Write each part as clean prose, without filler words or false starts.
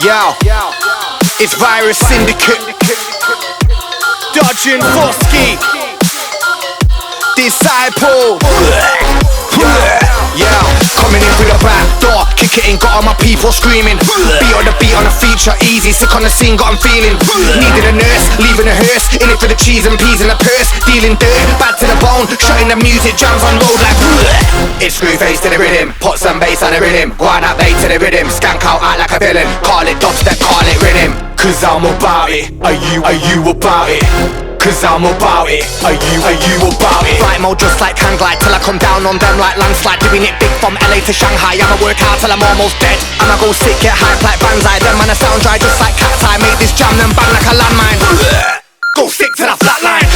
Yo, it's Virus Syndicate, Dodging Fosky, Disciple. Yeah, coming in through the back door, kick it in, got all my people screaming. Beat on the beat on the feature, easy, sick on the scene, got 'em feeling. Needed a nurse, leaving a hearse, in it for the cheese and peas in the purse. Dealing dirt, bad to the bone, shutting the music, jams on road like it's Screwface to the rhythm, put some bass on the rhythm. Go on out late to the rhythm, skank out like a villain. Call it dubstep, call it rhythm. Cause I'm about it, are you about it? Cause I'm about it, are you about it? Flight mode just like hang glide till I come down on them like landslide. Doing it big from LA to Shanghai, I'ma work out till I'm almost dead. I'ma go sick, get hype like Banzai. Them man a sound dry just like cat's eye. Make this jam then bang like a landmine. Go sick to the flat line.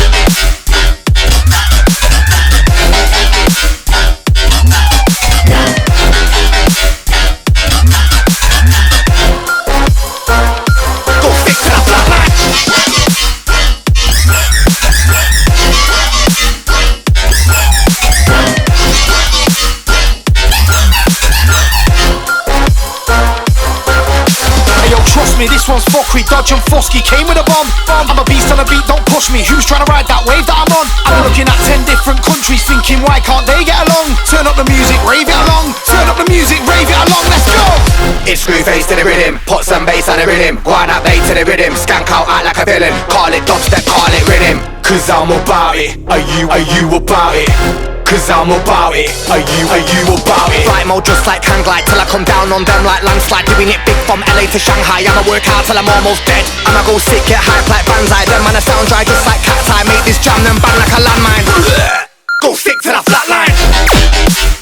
This one's fuckery, Dodge and Fosky came with a bomb. I'm a beast on a beat, don't push me. Who's trying to ride that wave that I'm on? I'm looking at 10 different countries thinking why can't they get along? Turn up the music, rave it along. Turn up the music, rave it along, let's go. It's Screwface to the rhythm, put some bass on the rhythm. Go on out late to the rhythm, skank out like a villain. Call it dubstep, call it rhythm. Cause I'm about it, are you about it? Cause I'm about it, are you about it? Flight mode just like hang glide till I come down on them like landslide. Doing it big from LA to Shanghai, I'ma work out till I'm almost dead. I'ma go sick, get hype like Banzai. Them man a sound dry just like cat's eye. Make this jam then bang like a landmine. Go sick to the flat line.